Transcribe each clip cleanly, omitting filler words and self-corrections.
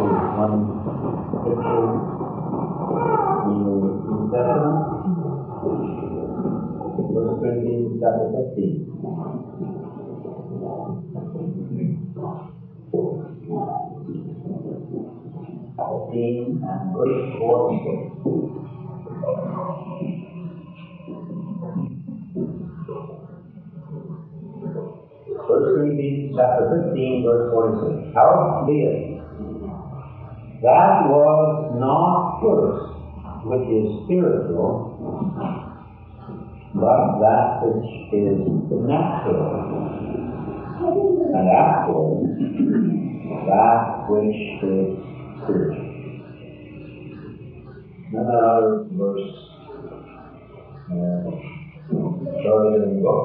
one picture in the New Testament. 1 Corinthians chapter 15. And verse 46. First Corinthians chapter 15, verse 46. Howbeit, that was not first which is spiritual, but that which is natural, and afterwards that which is spiritual. Another verse, earlier in the book,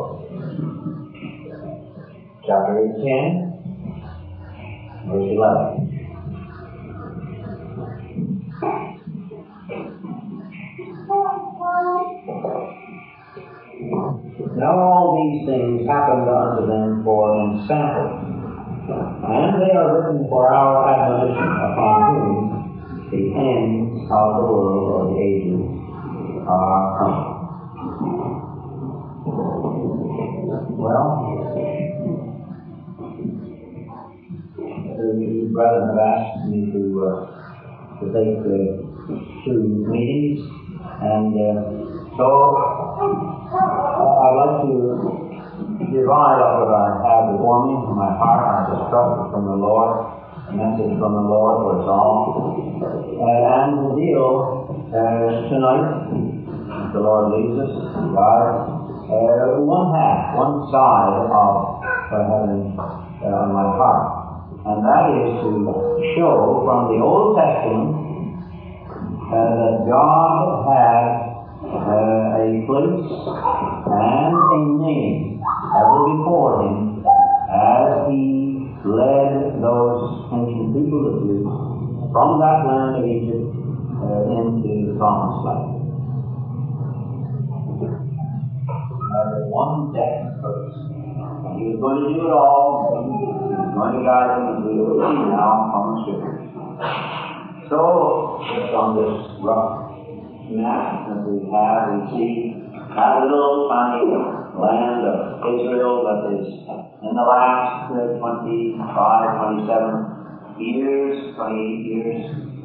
chapter 10, verse 11. Now all these things happened unto them for an sample, and they are written for our admonition, upon whom the ends of the world or the ages are come. Well, the brethren have asked me to take 2 meetings, and so I'd like to divide up what I have before me in my heart. I just trust it from the Lord, a message from the Lord for us all, and to deal tonight, if the Lord leads us, one side of heaven on my heart. And that is to show from the Old Testament that God had a place and a name ever before Him as He led those ancient people of Jews from that land of Egypt into the Promised Land. There was one definite purpose. He was going to do it all. He was going to guide them, as we will see now from the Scriptures. So, just on this rough map that we have, we see that little tiny land of Israel that is in the last 25, 27 years, 28 years,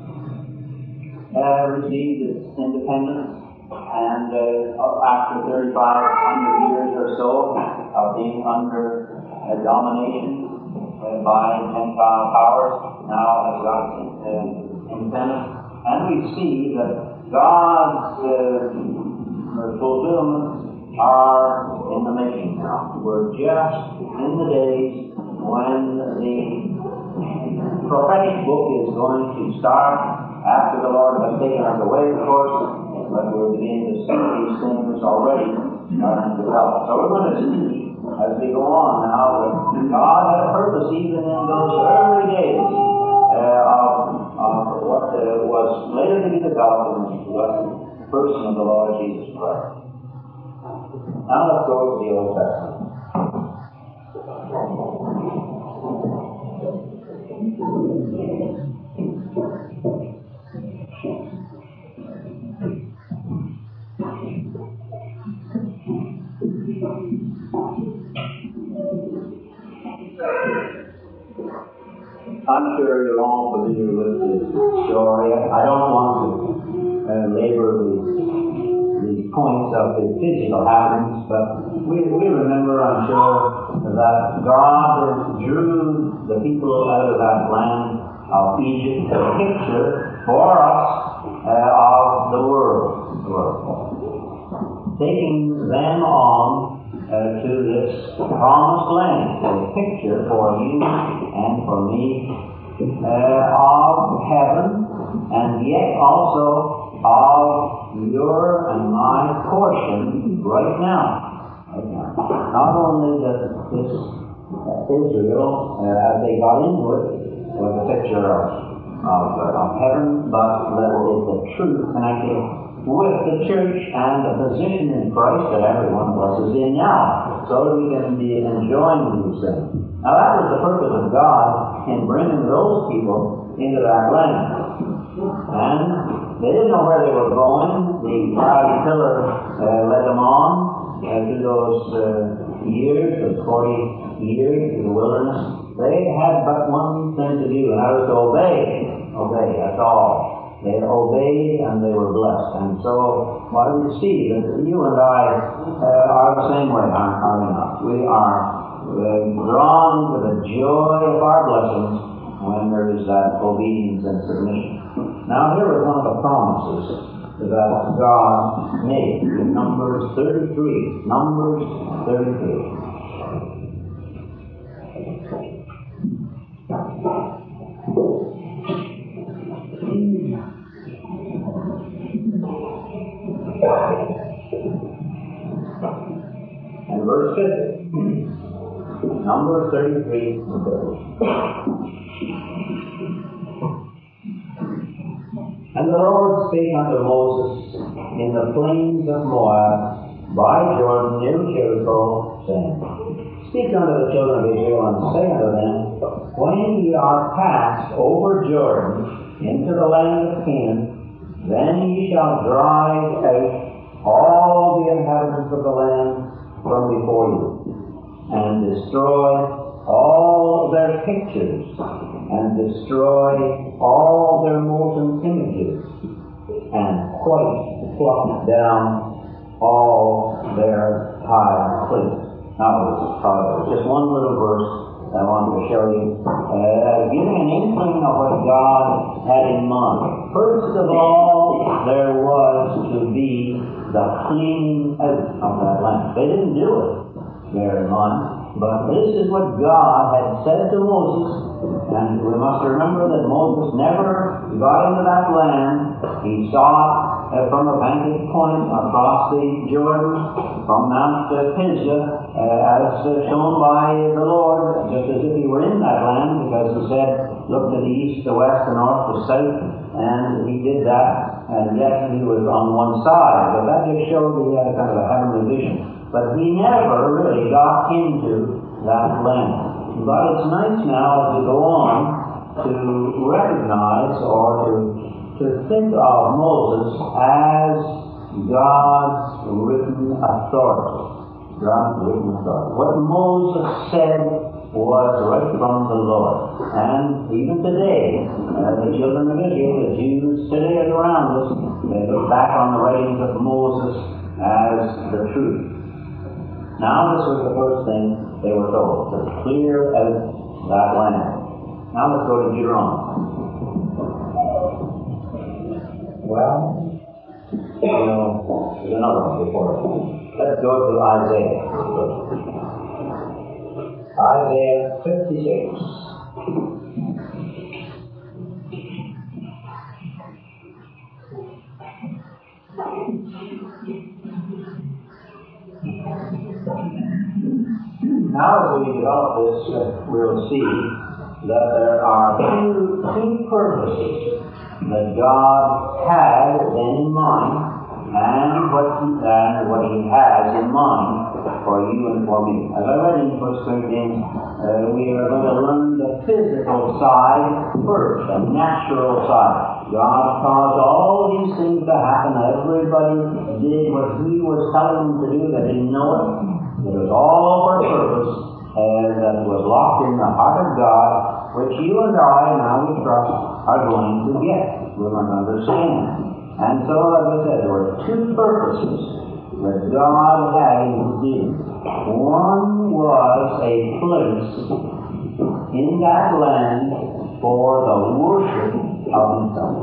received its independence. And after 3,500 years or so of being under domination by Gentile powers, now has got independence. And we see that God's fulfillments are in the making now. We're just in the days when the prophetic book is going to start after the Lord has taken us away, of course. But we're beginning to see these things already starting to develop. So we're going to see, as we go on now, that God had a purpose even in those early days of what was later to be developed in the person of the Lord Jesus Christ. Now let's go to the Old Testament. I'm sure you're all familiar with this story. I don't want to labor the points of the physical happenings, but we remember, I'm sure, that God drew the people out of that land of Egypt as a picture for us of the world. Taking them on to this promised land, a picture for you and for me of heaven, and yet also of your and my portion right now. Not only that this Israel, as they got into it, was a picture of heaven, but that it is the truth connected with the church and the position in Christ that every one of us is in now. so that we can be enjoying these things. Now that was the purpose of God in bringing those people into that land. And they didn't know where they were going. The cloudy pillar led them on through those years, those 40 years in the wilderness. They had but one thing to do, and that was to obey. Obey, that's all. They obeyed and they were blessed. And so, what do we see? That you and I are the same way, are we not? We are drawn to the joy of our blessings when there is that obedience and submission. Now, here is one of the promises that God made in Numbers 33. Numbers 33. And verse 50. Numbers 33 and 30. And the Lord spake unto Moses in the plains of Moab by Jordan near Jericho, saying, Speak unto the children of Israel, and say unto them, When ye are passed over Jordan into the land of Canaan, then ye shall drive out all the inhabitants of the land from before you, and destroy all their pictures, and destroy all their molten images, and quite pluck down all their high places. Now, just one little verse I wanted to show you, giving an inkling of what God had in mind. First of all, there was to be the cleaning out of that land. They didn't do it, bear in mind, but this is what God had said to Moses, and we must remember that Moses never got into that land. He saw it from a vantage point across the Jordan, from Mount Pisgah, as shown by the Lord, just as if he were in that land, because he said, look to the east, the west, the north, the south, and he did that, and yet he was on one side. But that just showed that he had a kind of a heavenly vision. But he never really got into that land. But it's nice now as we go on to recognize or to think of Moses as God's written authority. God's written authority. What Moses said was right from the Lord. And even today, the children of Israel, the Jews today are around us, they look back on the writings of Moses as the truth. Now this was the first thing they were told, to clear out that land. Now let's go to Deuteronomy. Well, there's another one before it. Let's go to Isaiah. Isaiah 56. Now as we develop this, we'll see that there are two purposes that God had in mind, and what He has in mind for you and for me. As I read in 1 Corinthians, we are going to learn the physical side first, the natural side. God caused all these things to happen. Everybody did what He was telling them to do. They didn't know it. It was all for a purpose that was locked in the heart of God, which you and I, now we trust, are going to get. We're going to understand. And so, as I said, there were two purposes that God had in His dealing. One was a place in that land for the worship of Himself.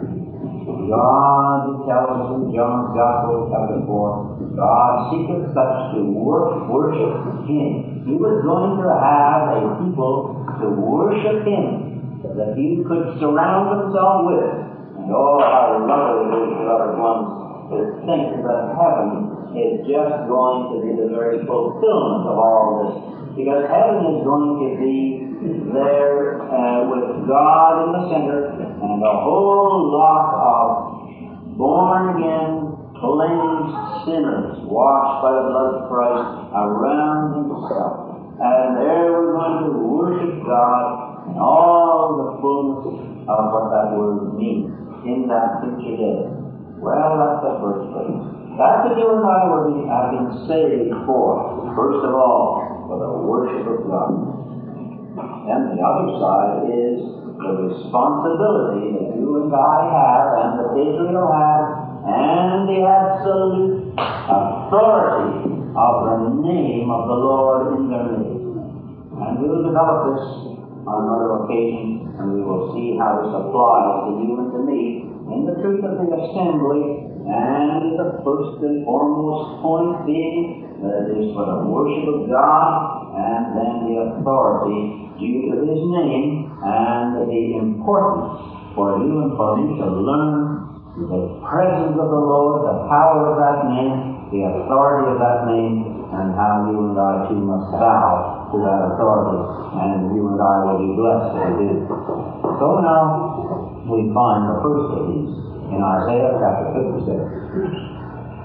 God tells us in John's Gospel, chapter 4, God seeketh such to worship Him. He was going to have a people to worship Him that He could surround Himself with. And oh, how lovely it is, beloved ones, to think that heaven is just going to be the very fulfillment of all this. Because heaven is going to be there with God in the center and a whole lot of born-again cleansed sinners, washed by the blood of Christ, around himself. And there we're going to worship God in all the fullness of what that word means in that future day. Well, that's the first place. That's what you and I have been saved for. First of all, for the worship of God. And the other side is the responsibility that you and I have, and that Israel had, and the absolute authority of the name of the Lord in their midst. And we will develop this on another occasion, and we will see how this applies to you and to me in the truth of the assembly, and the first and foremost point being that it is for the worship of God, and then the authority due to His name, and the importance for you and for me to learn the presence of the Lord, the power of that name, the authority of that name, and how you and I too must bow to that authority, and you and I will be blessed as we do. So now we find the first of these in Isaiah chapter 56.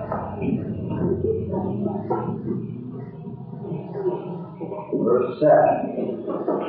Verse 7.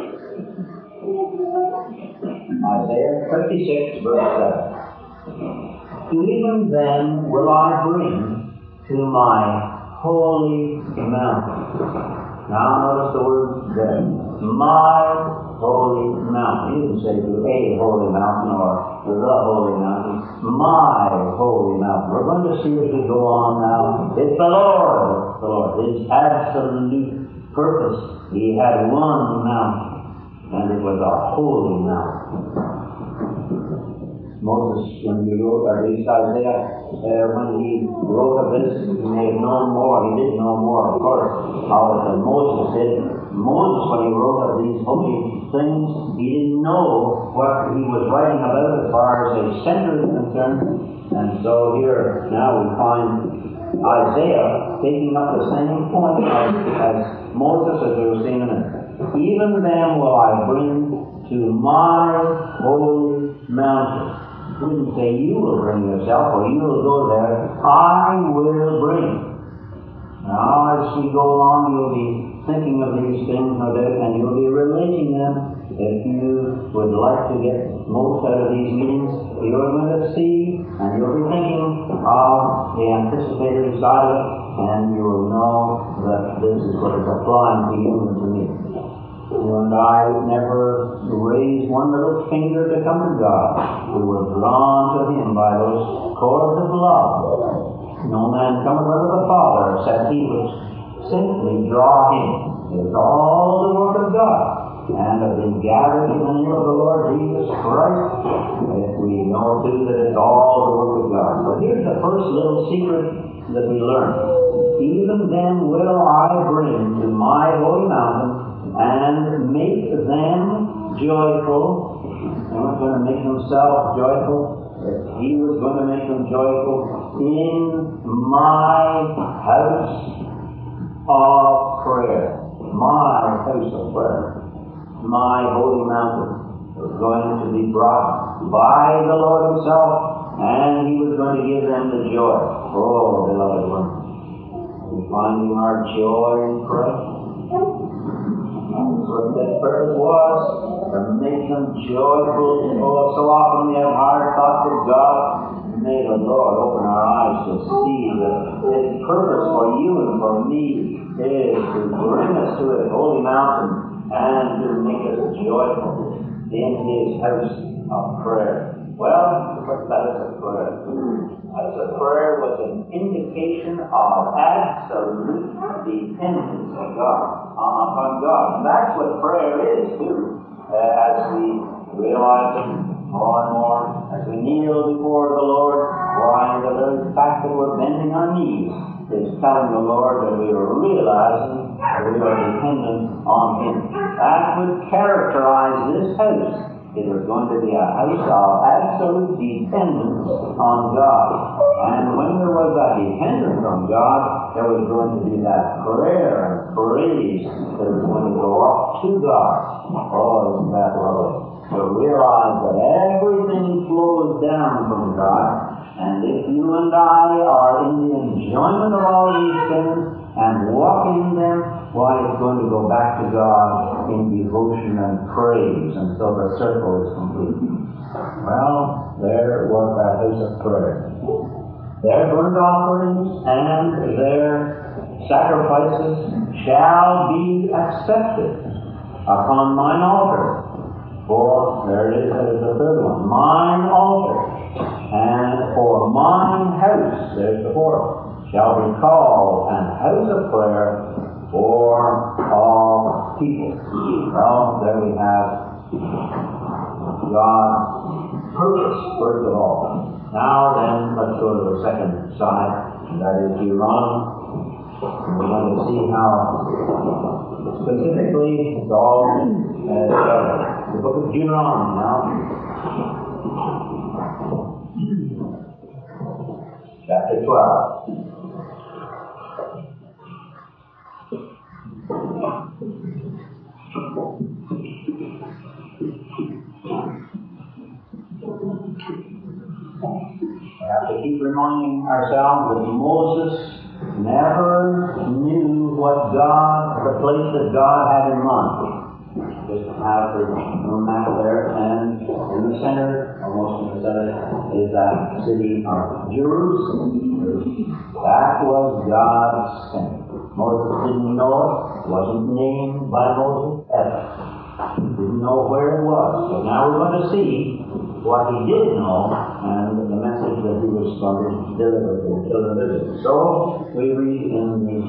Isaiah 56, verse 7. Even then will I bring to my holy mountain. Now notice the word there. My holy mountain. He didn't say to a holy mountain or the holy mountain. My holy mountain. We're going to see as we go on now. It's the Lord. The Lord. His absolute purpose. He had one mountain, and it was a holy mountain. Moses, when he wrote, or at least Isaiah, when he wrote of this, he may have known more. He did know more, of course, than Moses did. Moses, when he wrote of these holy things, he didn't know what he was writing about as far as a center is concerned. And so here, now we find Isaiah taking up the same point as Moses, as we were seeing in it. Even them will I bring to my holy mountain. He didn't say you will bring yourself or you will go there. I will bring. Now, as we go along, you'll be thinking of these things, no doubt, and you'll be relating them. If you would like to get most out of these meetings, you're going to see, and you'll be thinking of the anticipated side of it, and you will know that this is what is applying to you and to me. You and I never raised one little finger to come to God. We were drawn to Him by those cords of love. No man cometh unto the Father except He would simply draw him. It is all the work of God. And have been gathered in the name of the Lord Jesus Christ. If we know too that it's all the work of God. So here's the first little secret that we learn. Even then will I bring to my holy mountain and make them joyful. He was going to make himself joyful. He was going to make them joyful in my house of prayer. My house of prayer. My holy mountain was going to be brought by the Lord Himself, and He was going to give them the joy. Oh, beloved ones, we finding our joy in Christ. That's what that purpose was, to make them joyful. Oh, so often we have hard thoughts of God. May the Lord open our eyes to see that His purpose for you and for me is to bring us to His holy mountain and to make us joyful in His house of prayer. Well, that is a prayer. That's a prayer with an indication of absolute dependence on God. And that's what prayer is, too. As we realize it more and more, as we kneel before the Lord, why the very fact that we're bending our knees is telling the Lord that we are realizing that we are dependent on Him. That would characterize this house. It was going to be a house of absolute dependence on God. And when there was that dependence on God, there was going to be that prayer and praise that was going to go up to God. Oh, isn't that lovely? To realize that everything flows down from God. And if you and I are enjoyment of all these things and walking in them, why, it's going to go back to God in devotion and praise, and so the circle is complete. Well, there was that house of prayer. Their burnt offerings and their sacrifices shall be accepted upon mine altar. For, there it is, that is the third one, mine altar. And for mine house, there's the fourth, shall be called an house of prayer for all people. Well, there we have God's purpose, first of all. Now then, let's go to the second side, and that is Deuteronomy. We're going to see how specifically it's all the book of Deuteronomy now. Chapter 12. We have to keep reminding ourselves that Moses never knew what God, the place that God had in mind. Just have the map there, and in the center, almost in the center, is that city of Jerusalem. That was God's center. Moses didn't know it, wasn't named by Moses ever. Didn't know where it was. So now we're going to see what he did know, and the message that he was going to deliver to the children of Israel. So, we read in the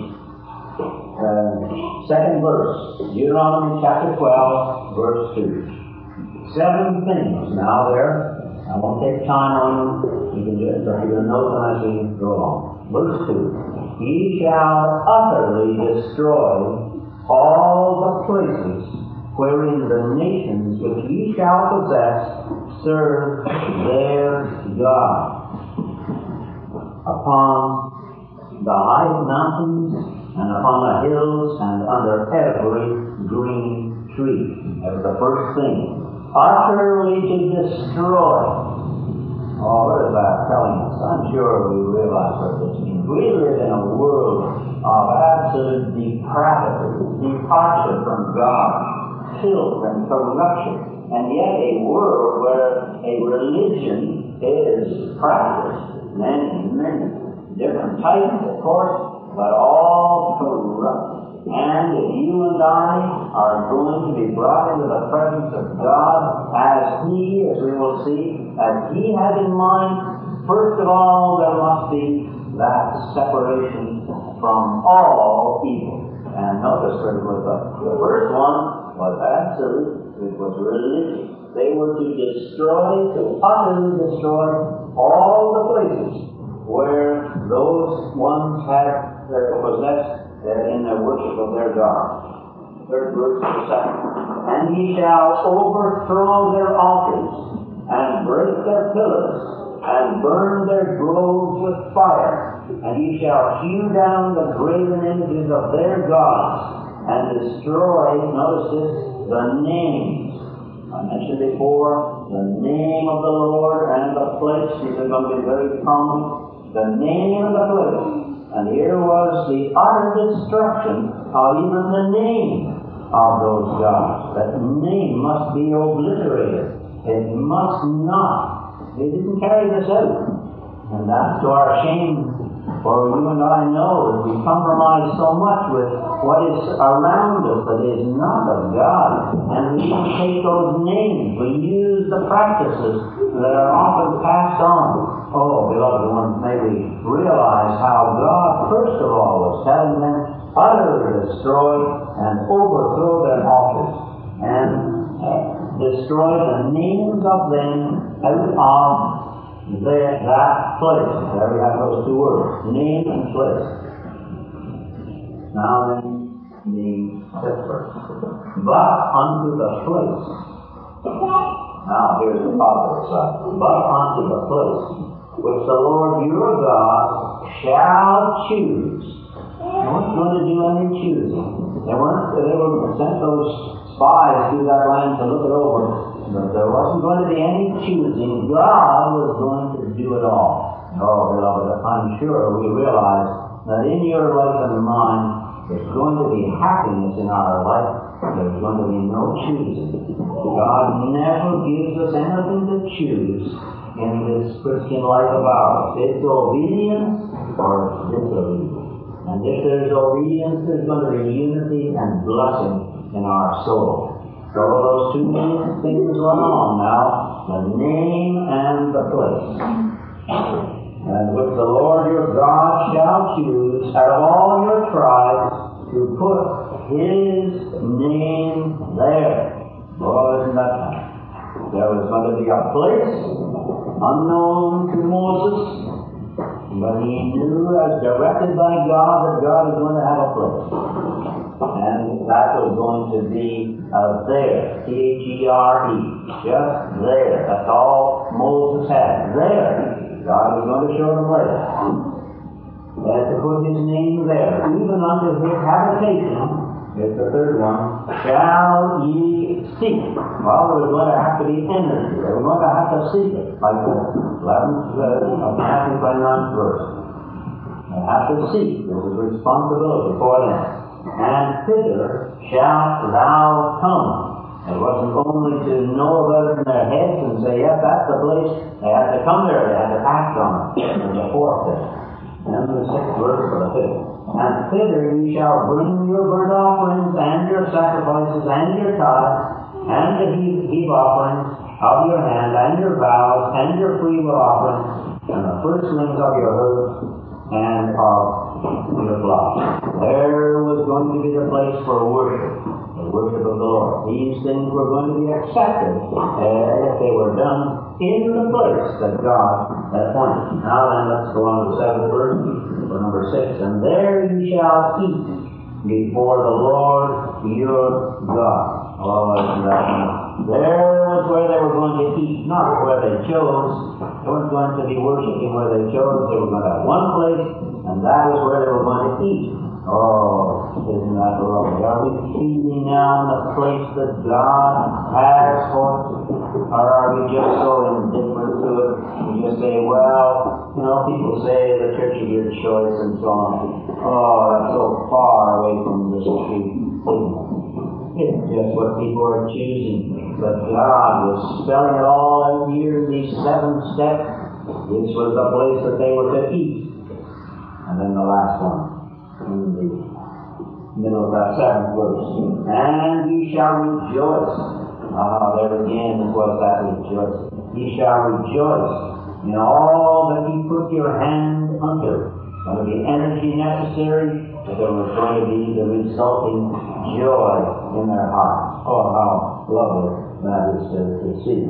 second verse, Deuteronomy chapter 12, verse 2. 7 things now there. I won't take time on them. You can just note them as we go along. Verse 2. He shall utterly destroy all the places wherein the nations which ye shall possess serve their God. Upon the high mountains, and upon the hills, and under every green tree. That was the first thing. Utterly to destroy. Oh, what is that telling us? I'm sure we realize what this means. We live in a world of absolute depravity, departure from God, filth and corruption, and yet a world where a religion is practiced. Many different types, of course, but all corrupt. And if you and I are going to be brought into the presence of God as He, as we will see, as He has in mind, first of all, there must be that separation from all evil. And notice that the first one was absolute, it was religious. They were to destroy, to utterly destroy all the places where those ones had possessed in their worship of their God. Third verse of the second. And he shall overthrow their altars, and break their pillars, and burn their groves with fire. And he shall hew down the graven images of their gods, and destroy, notice this, the names. I mentioned before, the name of the Lord and the place. These are going to be very prominent. The name of the place. And here was the utter destruction of even the name of those gods. That name must be obliterated. It must not. They didn't carry this out. And that's to our shame. For you and I know that we compromise so much with what is around us that is not of God. And we don't take those names. We use the practices that are often passed on. Oh, beloved ones, may we realize how God, first of all, was telling them utterly destroy and overthrow their altars and destroy the names of them out of that place. There we have those two words, name and place. Now then, the fifth verse. But unto the place. Now here's the positive side. But unto the place which the Lord your God shall choose. They weren't going to do any choosing. They were sent those spies through that land to look it over. But there wasn't going to be any choosing. God was going to do it all. Oh, beloved, I'm sure we realize that in your life and mine, there's going to be happiness in our life. There's going to be no choosing. God never gives us anything to choose in this Christian life of ours. It's obedience or disobedience. And if there's obedience, there's going to be unity and blessing in our soul. So those two main things went on now, the name and the place. And which the Lord your God shall choose out of all your tribes to put His name there. Oh, isn't that nice? There was going to be a place unknown to Moses, but he knew, as directed by God, that God is going to have a place. And that was going to be there, T-H-E-R-E, just there. That's all Moses had. There. God was going to show the place. He had to put His name there. Even unto His habitation, here's the third one, shall ye seek. Well, there was going to have to be energy. They were going to have to seek it, like the 11th of Matthew 29th verse. They have to seek. There was responsibility for them. And thither shalt thou come. It wasn't only to know about it in their heads and say, yes, that's the place. They had to come there. They had to act on it. There's a fourth there. And the 6th verse for the 5th. And thither ye shall bring your burnt offerings and your sacrifices and your tithes and the heave offerings of your hand and your vows and your freewill offerings and the firstlings of your herds and of your flocks. There was going to be the place for worship, the worship of the Lord. These things were going to be accepted if they were done in the place that God had appointed. Now then, let's go on to the 7th verse, for number 6. And there you shall eat before the Lord your God. Oh, isn't that nice? There was where they were going to eat, not where they chose. They weren't going to be worshiping where they chose. They were going to have one place, and that was where they were going to eat. Oh, isn't that lovely? Are we feeding now in the place that God has for us? Or are we just so indifferent to it? We just say, well, people say the church of your choice and so on. Oh, that's so far away from the truth. It's just what people are choosing. But God was spelling it all out here in these 7 steps. This was the place that they were to eat. And then the last one, in the middle of that 7th verse. And ye shall rejoice. There again was that rejoicing. Ye shall rejoice in all that ye put your hand unto. There will be energy necessary, but there was going to be the resulting joy in their hearts. Oh, how lovely that is to see.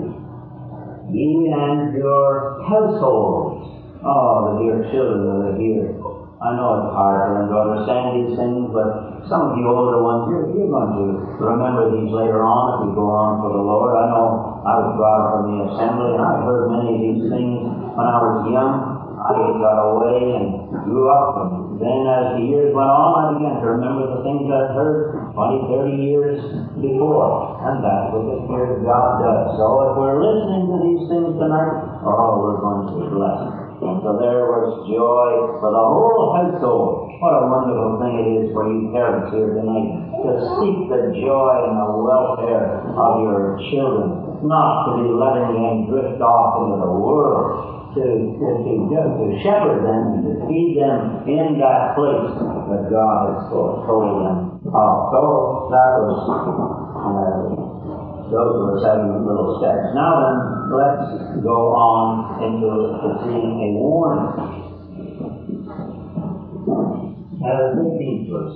Ye and your households. Oh, the dear children that are here. I know it's hard for them to understand these things, but some of you older ones, you're going to remember these later on if we go on for the Lord. I know I was brought up from the assembly, and I heard many of these things when I was young. I got away and grew up, and then as the years went on, I began to remember the things I'd heard 20, 30 years before. And that's what the Spirit of God does. So if we're listening to these things tonight, we're going to be blessed. And so there was joy for the whole household. What a wonderful thing it is for you parents here tonight to seek the joy and the welfare of your children, not to be letting them drift off into the world, to shepherd them and to feed them in that place that God has told them of. So that was those were the 7 little steps. Now then, let's go on into seeing a warning. The 15th verse.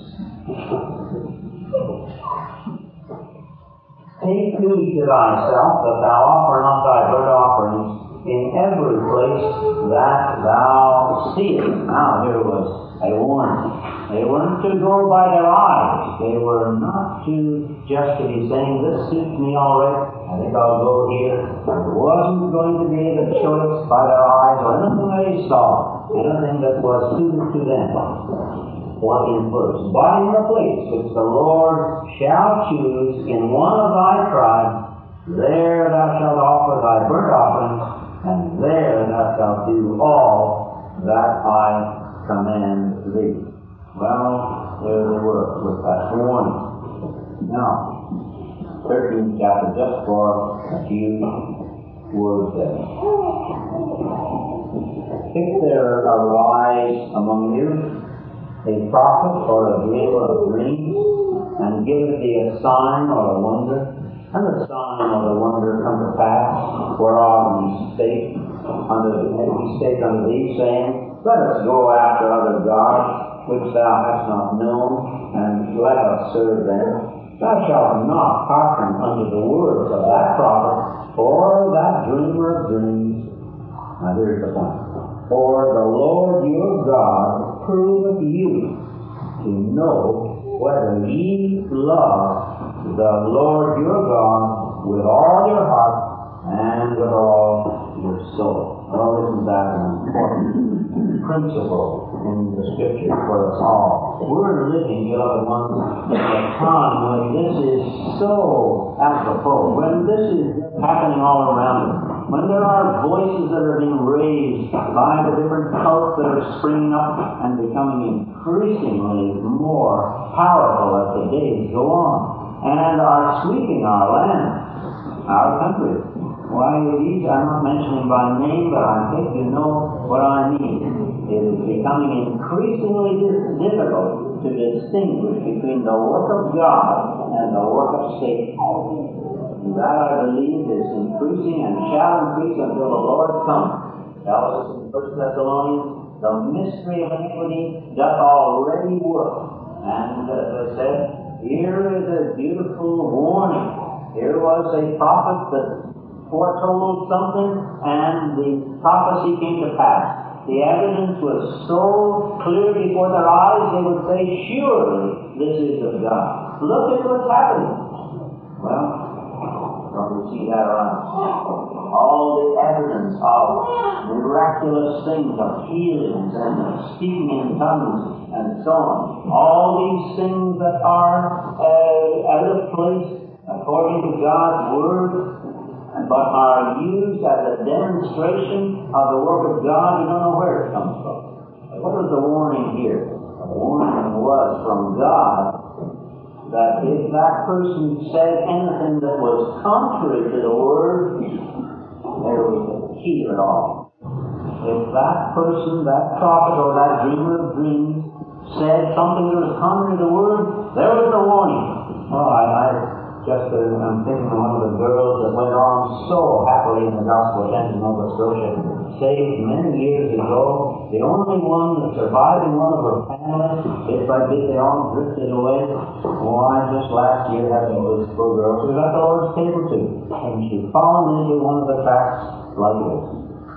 Take heed to thyself that thou offer not thy burnt offerings in every place that thou seest. Now here was a warning. They weren't to go by their eyes. They were not just to be saying, this suits me all right, I think I'll go here. It wasn't going to be the choice by their eyes or anything they saw, anything that was suited to them. 14th verse. But in the place which the Lord shall choose in one of thy tribes, there thou shalt offer thy burnt offerings, and there thou shalt do all that I command thee. Well, there they were with that warning. Now, 13th chapter, just for a few words there. If there arise among you a prophet or a dreamer of dreams, and giveth thee a sign or a wonder, and the sign or the wonder come to pass, whereof he spake unto thee, saying, Let us go after other gods, which thou hast not known, and let us serve them. Thou shalt not hearken unto the words of that prophet, or that dreamer of dreams. Now here's the point. For the Lord your God proveth you to know whether ye love the Lord your God with all your heart and with all your soul. Well, isn't that an important principle in the Scripture for us all? We're living, beloved ones, in a time when this is so apropos, when this is happening all around us, when there are voices that are being raised by the different cults that are springing up and becoming increasingly more powerful as the days go on, and are sweeping our land, our country. Why, these I'm not mentioning by name, but I think you know what I mean. It is becoming increasingly difficult to distinguish between the work of God and the work of Satan. And that, I believe, is increasing and shall increase until the Lord comes. Tells us in 1 Thessalonians, the mystery of iniquity doth already work. And as I said, here is a beautiful warning. Here was a prophet that foretold something, and the prophecy came to pass. The evidence was so clear before their eyes, they would say, surely this is of God. Look at what's happening. Well, don't we see that around? All the evidence of miraculous things, of healings and of speaking in tongues and so on. All these things that are out of place according to God's Word, but are used as a demonstration of the work of God. You don't know where it comes from. What was the warning here? The warning was from God that if that person said anything that was contrary to the Word, there was the key to it all. If that person, that prophet or that dreamer of dreams, said something that was contrary to the Word, there was the warning. Oh, I'm thinking of one of the girls that went on so happily in the gospel tent in Nova Scotia, saved many years ago, the only one that survived in one of her family. Bit by bit they all drifted away. Why, just last year having this poor girl, she was at the Lord's table too, and she fallen into one of the cracks like this.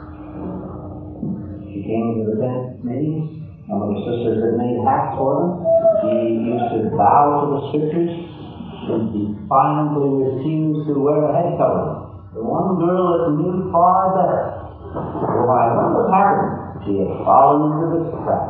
She came to the tent meetings. Some of the sisters had made hats for them. She used to bow to the Scriptures. And defiantly refused to wear a head covering. The one girl that knew far better. Why, what was happening? She had fallen into this trap.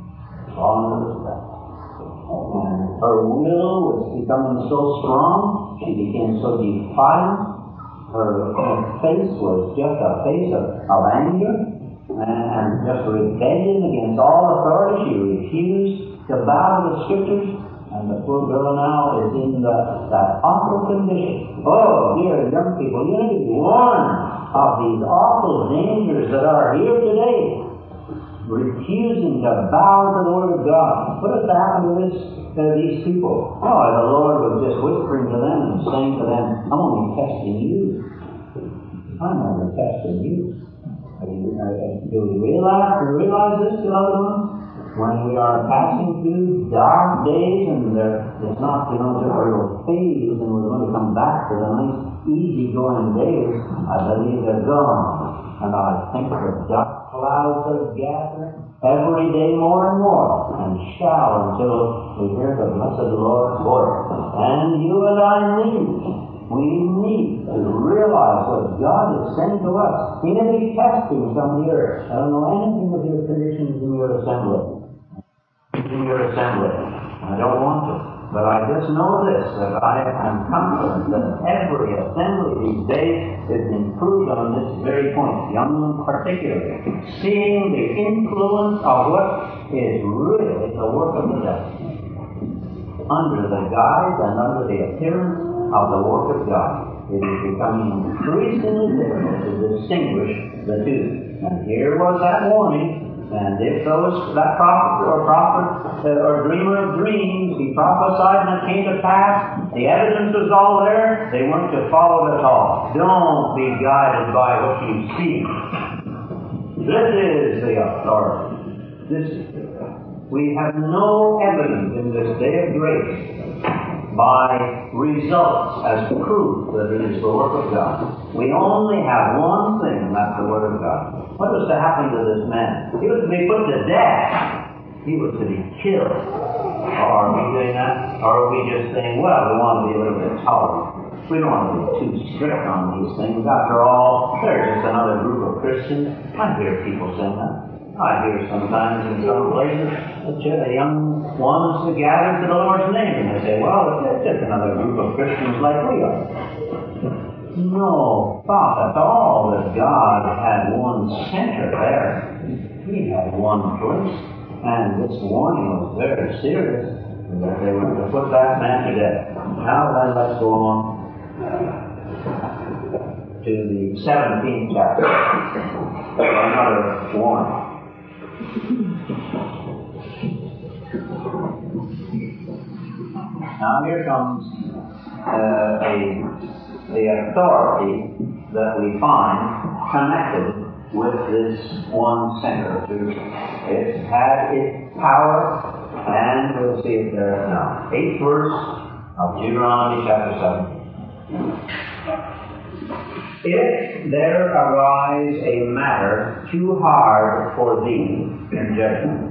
And her will was becoming so strong, she became so defiant. Her face was just a face of anger and just rebellion against all authority. She refused to bow to the Scriptures. And the poor girl now is in that awful condition. Oh, dear young people, you need to be warned of these awful dangers that are here today. Refusing to bow to the Word of God. What has happened to these people? Oh, the Lord was just whispering to them and saying to them, I'm only testing you. I'm only testing you. Do you realize this, beloved ones? When we are passing through dark days and it's not, just a little phase and we're going to come back to the nice, easy-going days, I believe they're gone. And I think the dark clouds are gathering every day more and more and shall until we hear the blessed Lord's voice. And you and I we need to realize what God is saying to us. He may be testing some here. I don't know anything of your conditions in your assembly. I don't want to. But I just know this, that I am confident that every assembly these days is improved on this very point, young ones particularly, seeing the influence of what is really the work of the devil, under the guise and under the appearance of the work of God. It is becoming increasingly difficult to distinguish the two. And here was that warning. And if that prophet or dreamer of dreams, he prophesied and it came to pass, the evidence was all there, they weren't to follow it at all. Don't be guided by what you see. This is the authority. We have no evidence in this day of grace by results as proof that it is the work of God. We only have one thing, and that's the Word of God. What was to happen to this man? He was to be put to death. He was to be killed. Are we doing that? Or are we just saying, well, we want to be a little bit tolerant. We don't want to be too strict on these things. After all, they're just another group of Christians. I hear people saying that. I hear sometimes in some places the young ones who gather to the Lord's name, and they say, well, it's just another group of Christians like we are. No thought at all that God had one center there. He had one place, and this warning was very serious, that they were to put that man to death. Now then, let's go on to the 17th chapter. Another warning. Now here comes the authority that we find connected with this one center. It had its power, and we'll see it there now. 8th verse of Deuteronomy chapter 7. If there arise a matter too hard for thee in judgment,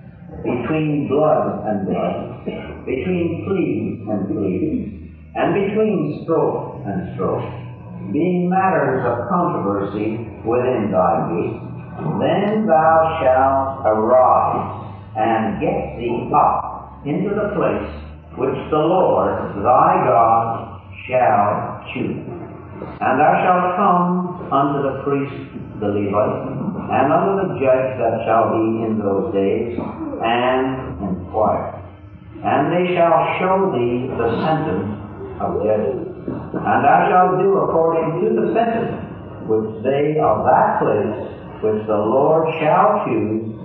between blood and blood, between plea and plea, and between stroke and stroke, being matters of controversy within thy gate, then thou shalt arise and get thee up into the place which the Lord thy God shall choose. And thou shalt come unto the priest, the Levite, and unto the judge that shall be in those days, and inquire. And they shall show thee the sentence of judgment. And thou shalt do according to the sentence which they of that place, which the Lord shall choose,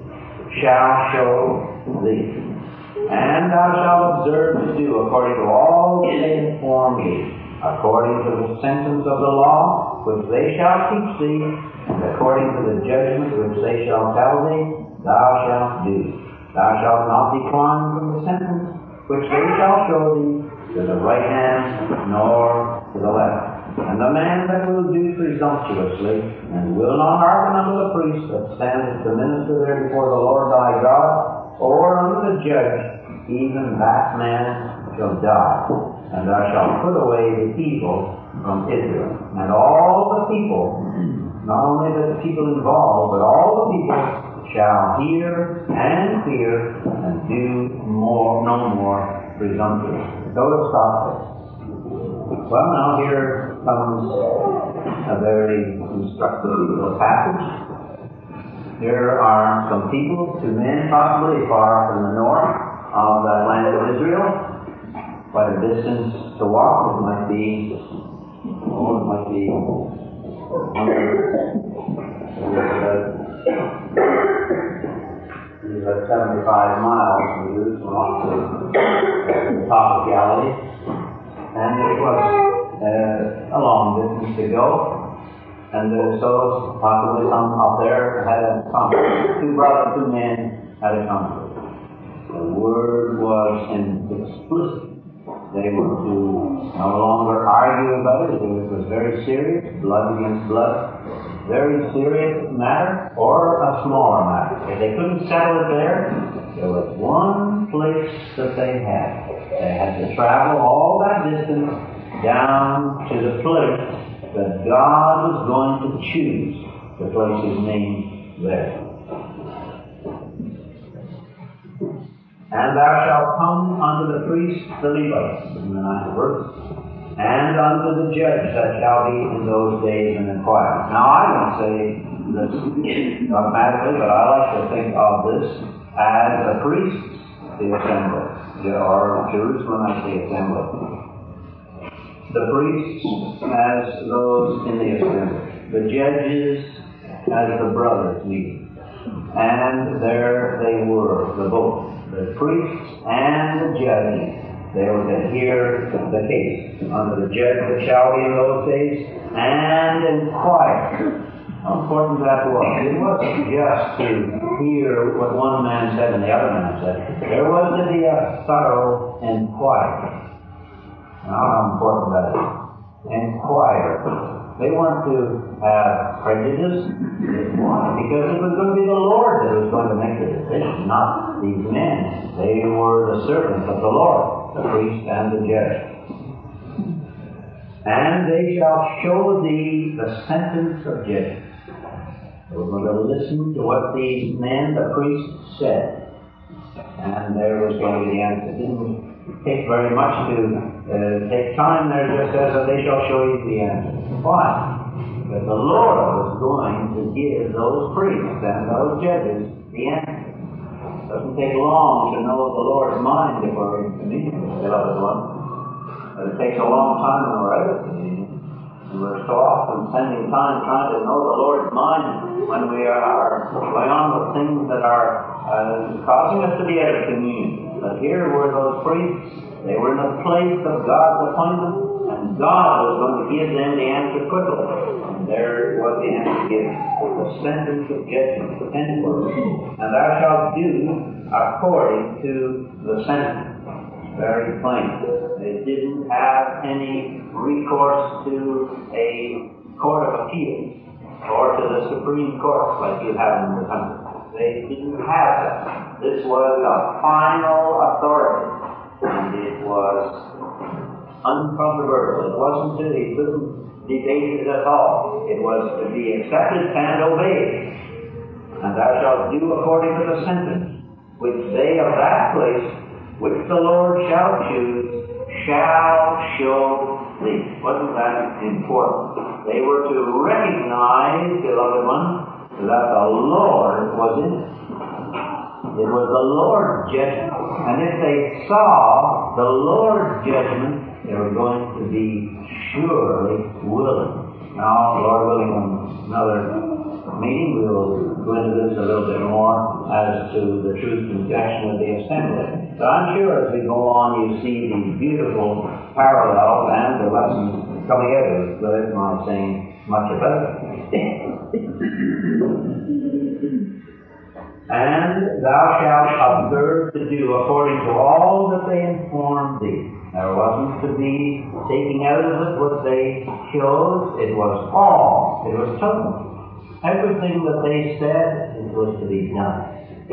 shall show thee. And thou shalt observe to do according to all that they inform thee, according to the sentence of the law which they shall teach thee, and according to the judgment which they shall tell thee, thou shalt do. Thou shalt not decline from the sentence which they shall show thee, to the right hand, nor to the left. And the man that will do presumptuously, and will not hearken unto the priest that standeth to minister there before the Lord thy God, or unto the judge, even that man shall die. And thou shalt put away the evil from Israel. And all the people, not only the people involved, but all the people shall hear and fear and do no more presumptuous. So to stop this. Well, now here comes a very instructive little passage. Here are some people, 2 men possibly, far from the north of the land of Israel. Quite a distance to walk. It might be about 75 miles from Jerusalem to the top of Galilee. And it was a long distance to go. And so possibly some up there had a conflict. 2 men had a conflict. The word was explicit. They were to no longer argue about it. It was very serious, blood against blood. Very serious matter, or a smaller matter. If they couldn't settle it there was one place that they had. They had to travel all that distance down to the place that God was going to choose to place His name there. And thou shalt come unto the priests, the Levites, in the 9th verse, and unto the judge that shall be in those days and inquire. Now I don't say this dogmatically, but I like to think of this as the priests, the assembly, or Jerusalem as the assembly. The priests as those in the assembly. The judges as the brothers meeting. And there they were, the both. The priests and the judges. They were to hear the case under the judge that shall be in those days and inquire. How important that was. It wasn't just to hear what one man said and the other man said. There was to be a thorough inquiry. Now how important that is. Inquire. They weren't to have prejudice. Why? Because it was going to be the Lord that was going to make the decision, not these men. They were the servants of the Lord, the priest and the judge. And they shall show thee the sentence of judgment. They were going to listen to what these men, the priests, said. And there was going to be the answer. It didn't take very much to take time. There just says that they shall show you the answer. Why? Because the Lord was going to give those priests and those judges the answer. It doesn't take long to know the Lord's mind if we're in communion, beloved one. But it takes a long time when we're out of communion. And we're so often spending time trying to know the Lord's mind when we are going on with things that are causing us to be out of communion. But here were those priests. They were in the place of God's appointment, and God was going to give them the answer quickly. And there was the answer given. The sentence of judgment, the 10th verse. And thou shalt do according to the sentence. Very plain. They didn't have any recourse to a court of appeals or to the Supreme Court like you have in the country. They didn't have that. This was a final authority. And it was uncontroversial. It wasn't to be debated at all. It was to be accepted and obeyed. And thou shalt do according to the sentence which they of that place, which the Lord shall choose, shall show thee. Wasn't that important? They were to recognize, beloved one, that the Lord was in it. It was the Lord's judgment. And if they saw the Lord's judgment, they were going to be surely willing. Now, Lord willing, in another meeting, we will go into this a little bit more as to the truth and connection of the assembly. So I'm sure as we go on, you see these beautiful parallels and the lessons coming out of it, without my saying much about it. And thou shalt observe to do according to all that they inform thee. There wasn't to be taking out of it what they chose. It was all. It was total. Everything that they said, it was to be done.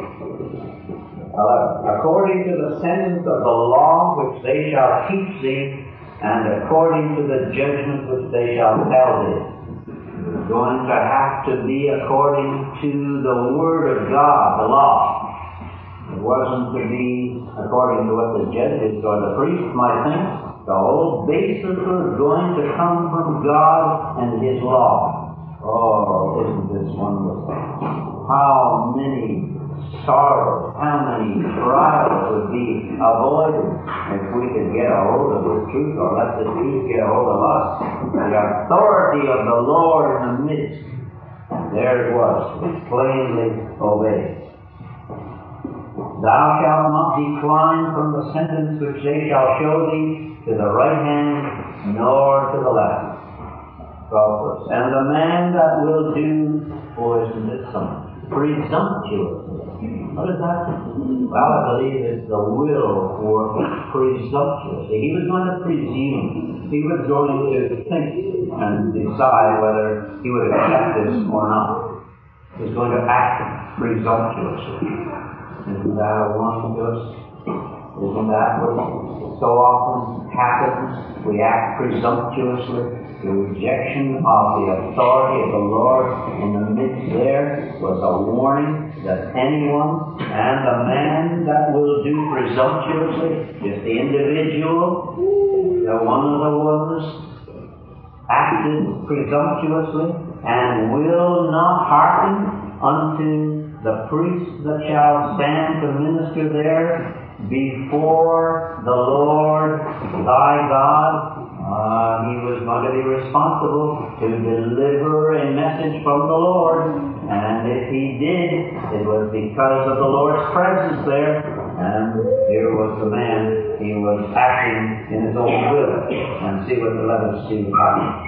According to the sentence of the law which they shall teach thee, and according to the judgment which they shall tell thee. It's going to have to be according to the Word of God, the law. It wasn't to be according to what the judges or the priests might think. The whole basis was going to come from God and His law. Oh, isn't this wonderful? How many sorrows, how many trials would be avoided if we could get a hold of this truth, or let this truth get a hold of us. The authority of the Lord in the midst, there it was, plainly obeyed. Thou shalt not decline from the sentence which they shall show thee to the right hand, nor to the left. And the man that will do, isn't it something? Presumptuous. What is that? Well, I believe it's the will for presumptuous. He was going to presume. He was going to think and decide whether he would accept this or not. He was going to act presumptuously. Isn't that a wondrous? Isn't that what so often happens? We act presumptuously. The rejection of the authority of the Lord in the midst there was a warning. that anyone, and the man that will do presumptuously, if the individual, one of the ones acted presumptuously, and will not hearken unto the priest that shall stand to minister there before the Lord thy God, he was going to be responsible to deliver a message from the Lord. And if he did, it was because of the Lord's presence there. And here was the man, he was acting in his own will. And see what the letters see happen.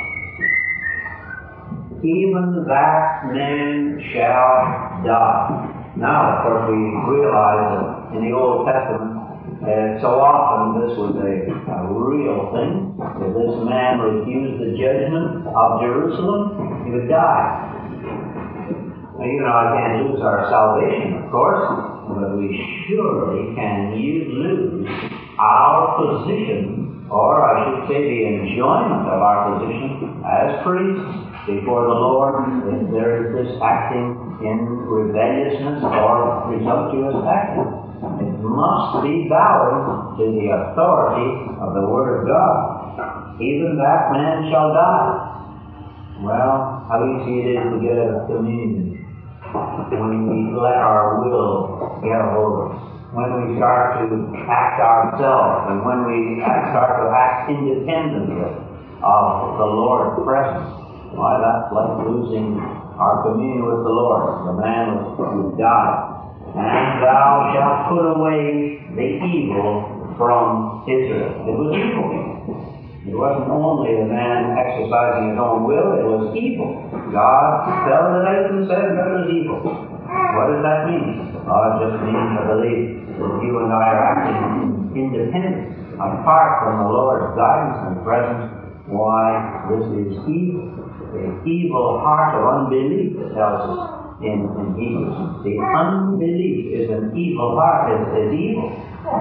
Even that man shall die. Now, of course, we realize that in the Old Testament, so often this was a real thing. If this man refused the judgment of Jerusalem, he would die. Now, you know, I can't lose our salvation, of course, but we surely can lose our position, or I should say the enjoyment of our position as priests before the Lord, if there is this acting in rebelliousness or presumptuous acting. It must be bowing to the authority of the Word of God. Even that man shall die. Well, how easy it is to get a communion when we let our will get a hold of us. When we start to act ourselves, and when we start to act independently of the Lord's presence. Why, that's like losing our communion with the Lord. The man would die. And thou shalt put away the evil from Israel. It was evil. It wasn't only the man exercising his own will, it was evil. God spelled it out and said that was evil. What does that mean? It just means, I believe, that you and I are acting independent, apart from the Lord's guidance and presence. Why, this is evil. The evil heart of unbelief, it tells us in Hebrews. The unbelief is an evil heart, is evil.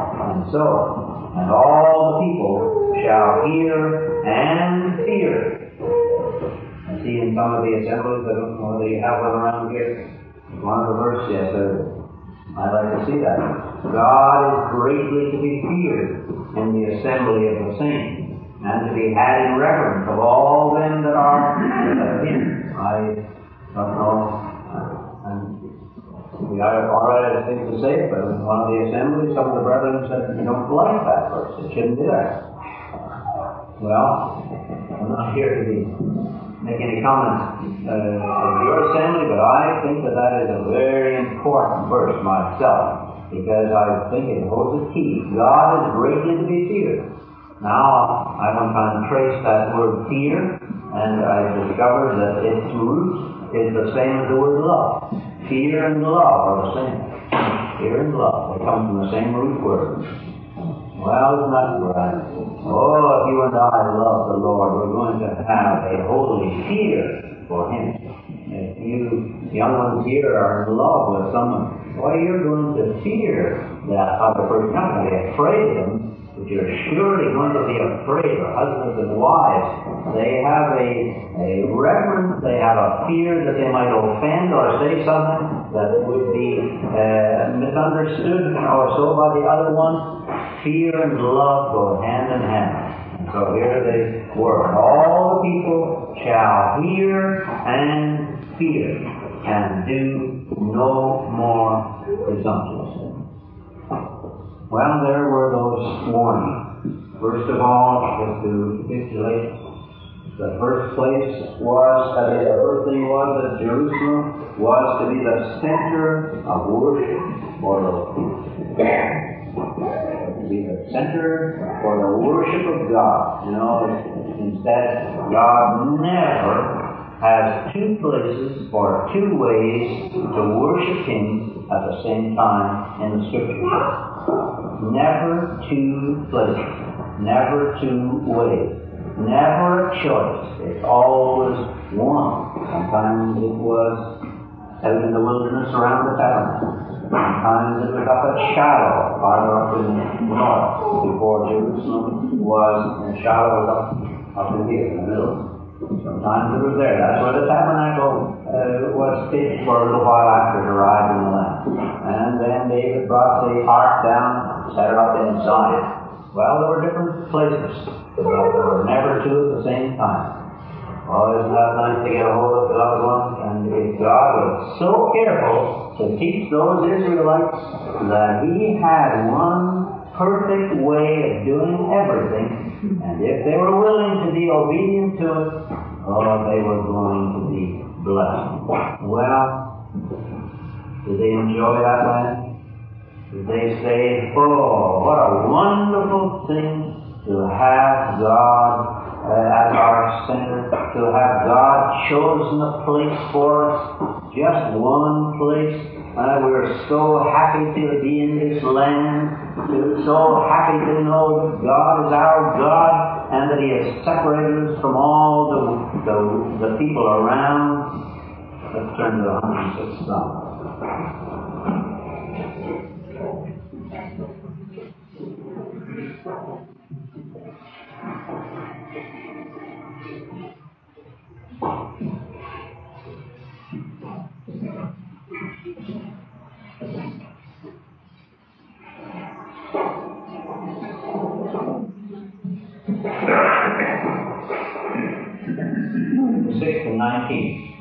And all the people shall hear and fear. I see in some of the assemblies, I don't know whether you have one around here, one of the verses, yes, I'd like to see that. God is greatly to be feared in the assembly of the saints, and to be had in reverence of all them that are in. I don't know, we are all right, I think, to say it, but in one of the assemblies, some of the brethren said, you don't like that verse, it shouldn't be there. Well, I'm not here to make any comments of your assembly, but I think that is a very important verse myself, because I think it holds a key. God is greatly to be feared. Now, I one time traced that word fear, and I discovered that its root is the same as the word love. Fear and love are the same. Fear and love, they come from the same root word. Well, isn't that right? Oh, if you and I love the Lord, we're going to have a holy fear for Him. If you young ones here are in love with someone, why, you're going to fear that other person. You're not going to be afraid of them, but you're surely going to be afraid of husbands and wives. They have a reverence, they have a fear that they might offend or say something that would be misunderstood or so by the other one. Fear and love go hand in hand. And so here they were. All the people shall hear and fear, and do no more presumptuously. Well, there were those warnings. First of all, just to capitulate, the first place was, the first thing was that Jerusalem was to be the center of worship for those people. To be the center for the worship of God. You know, instead, God never has two places or two ways to worship Him at the same time in the Scriptures. Never two places. Never two ways. Never a choice. It's always one. Sometimes it was out in the wilderness around the tabernacle. Sometimes it was up at Shiloh, farther up in the north, before Jerusalem was, and Shiloh was up in here, in the middle. Sometimes it was there. That's where the tabernacle was pitched for a little while after it arrived in the land. the ark down, set it up in Zion. Well, there were different places, but there were never two at the same time. Oh, isn't that nice to get a hold of the loved ones? And if God was so careful to teach those Israelites that He had one perfect way of doing everything, and if they were willing to be obedient to it, oh, they were going to be blessed. Well, did they enjoy that land? Did they say, oh, what a wonderful thing to have God as our center, to have God chosen a place for us, just one place. We're so happy to be in this land. We're so happy to know that God is our God and that He has separated us from all the people around. Let's turn to the 106th Psalm. And 19.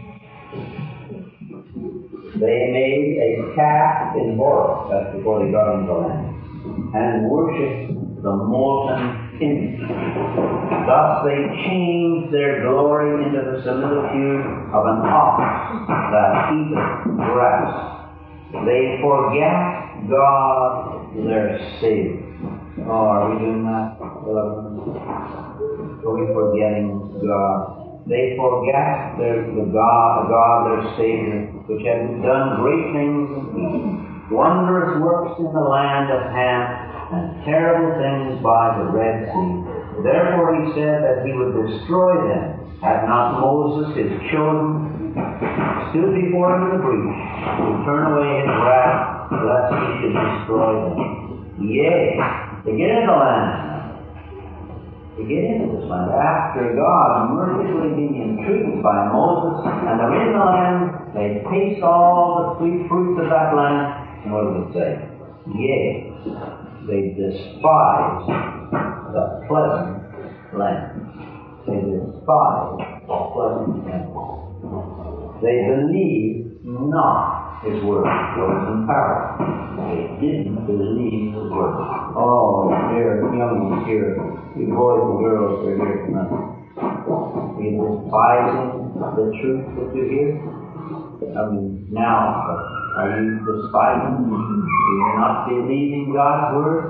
They made a calf in Horeb, that's before they got into the land, and worshipped the molten image. Thus they changed their glory into the similitude of an ox that eateth grass. They forget God their Savior. Oh, are we doing that, beloved? Are we forgetting God? They forget the God, their Savior, which had done great things indeed, wondrous works in the land of Ham, and terrible things by the Red Sea. Therefore He said that He would destroy them, had not Moses, His chosen, stood before Him in the breach, to turn away His wrath, lest He should destroy them. Yea, to get into the land, to get into this land, after God mercifully being entreated by Moses, and they're in the land, they taste all the sweet fruits of that land, and what does it say? Yea, they despise the pleasant land. They despise the pleasant land. They believe not His word. Those in power. They didn't believe His word. Oh, dear young ones here, you boys and girls that are here tonight, are you despising the truth that you hear? I mean, now, are you despising? Do you not believing God's word?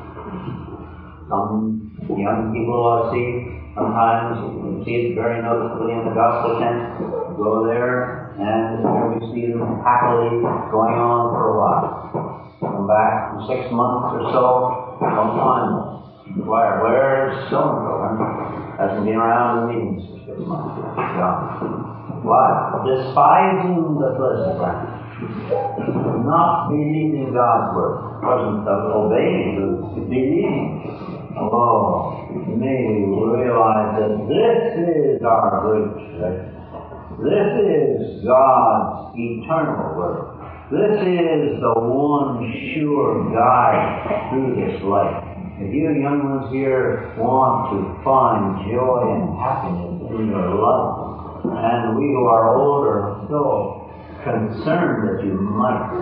Some young people I see, sometimes you see it very noticeably in the gospel tent, go there, and there we see them happily going on for a while. Come back in 6 months or so, don't find them. Where's so-and-so? Hasn't been around in meetings for 6 months. Gone. Why? Despising the pleasant land. Not believing God's word. Wasn't obeying, it was believing. Oh, may we realize that this is our great treasure. This is God's eternal word. This is the one sure guide through this life. If you young ones here want to find joy and happiness in your life, and we who are older are so concerned that you might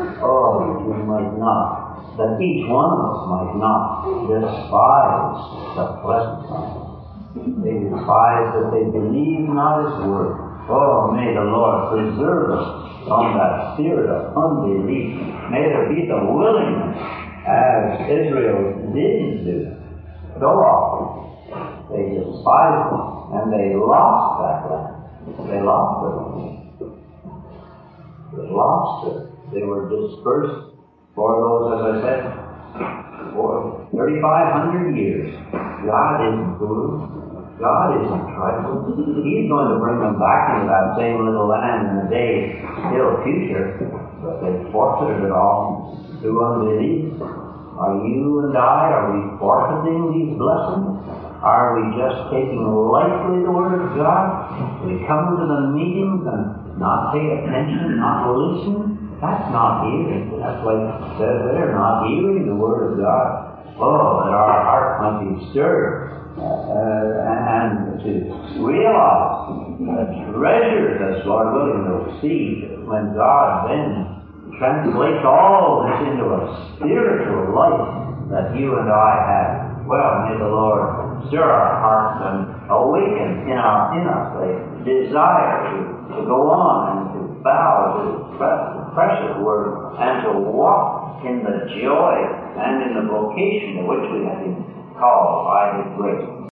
not, that each one of us might not despise the pleasant land. They despise that they believe not His word. Oh, may the Lord preserve us from that spirit of unbelief. May there be the willingness, as Israel didn't do so often. They despised it, and they lost that land. They lost it. They lost it. They were dispersed for those, as I said, for 3,500 years. God isn't foolish. God isn't trifling. He's going to bring them back into that same little land in a day still future, but they forfeited it all through unbelief. Are you and I, are we forfeiting these blessings? Are we just taking lightly the Word of God? We come to the meetings and not pay attention, not listen? That's not hearing. That's like it says they're not hearing the Word of God. Oh, that our heart might be stirred and to realize the treasure that's Lord willing to see when God then translates all this into a spiritual life that you and I have. Well, may the Lord stir our hearts and awaken in us a desire to go on and to bow to the precious Word and to walk in the joy and in the vocation to which we have been called by His grace.